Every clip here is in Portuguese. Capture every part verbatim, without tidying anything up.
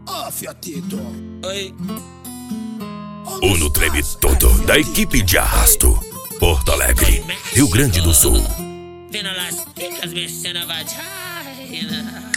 Ó, fiatito. Oi. Uno treme todo da equipe de arrasto. Porto Alegre, Rio Grande do Sul. Vendo as picas mexendo a vagina.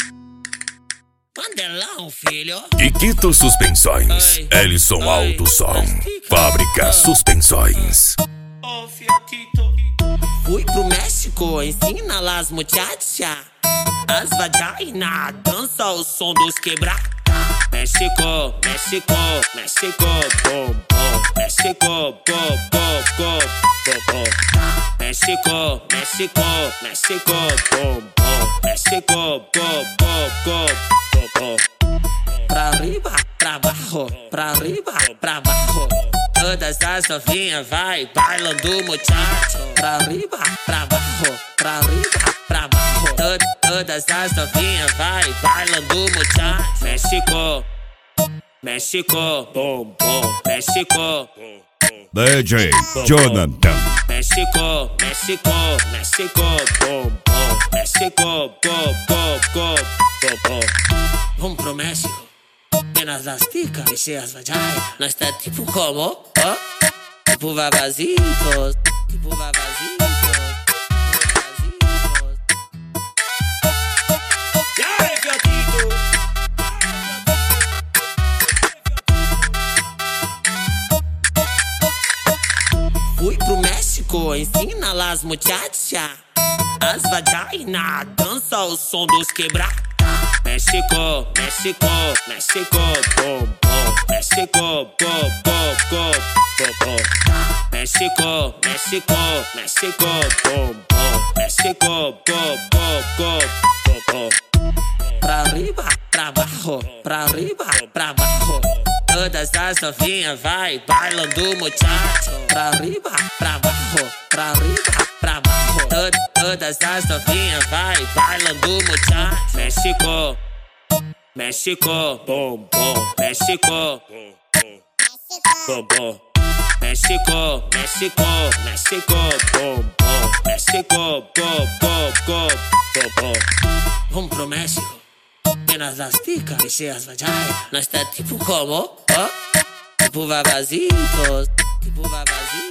Mandelão, filho. Iquito Suspensões. Oi. Ellison Oi. Alto Som. Fábrica Suspensões. Ô, fiatito. Fui pro México, ensina lá as muchachas. As vagina, dança o som dos quebra. México, México, México, bom, bom. México, bom, bom, bom, bom, bom. México, México, México, bom, bom. México, bom, bom, bom, bom, bom. Pra arriba, pra abaixo, pra arriba, pra abaixo. Todas as novinhas vai bailando muchacho. Pra arriba, pra abaixo, pra arriba, pra abaixo. Tod todas as novinhas vai bailando muchacho. México, México, bom, bom. México, D J Jonathan. México, México, México, bom, bom. México, bom, bom, bom, bom, bom. Vamos pro México. Penas das ticas, mexer as vaginas. Nós tá tipo como? Ó, tipo vavazitos. Tipo vavazitos. E aí, fiatito? Fui pro México, ensina lá as muchachas. As vagina, dança o som dos quebra. México, México, México, bom, bom. México, bom, bom, bom, bom, bom. México, México, México, bom, bom. México, bom, bom, bom, bom, bom. Pra arriba, pra abaixo, pra arriba, pra abaixo. Todas as novinhas vai bailando muchacho. Pra arriba, pra abaixo, pra arriba, pra abaixo. Tod todas as novinhas vai bailando muchacho. México, México, bom, bom. México, bom, bom. México, México, México, bom, bom. México, bom, bom, bom, bom, bom. Vamos pro México. Penas das ticas, mexer as vaginas. Nós tá tipo como? Ó, tipo vavazitos. Tipo vavazitos.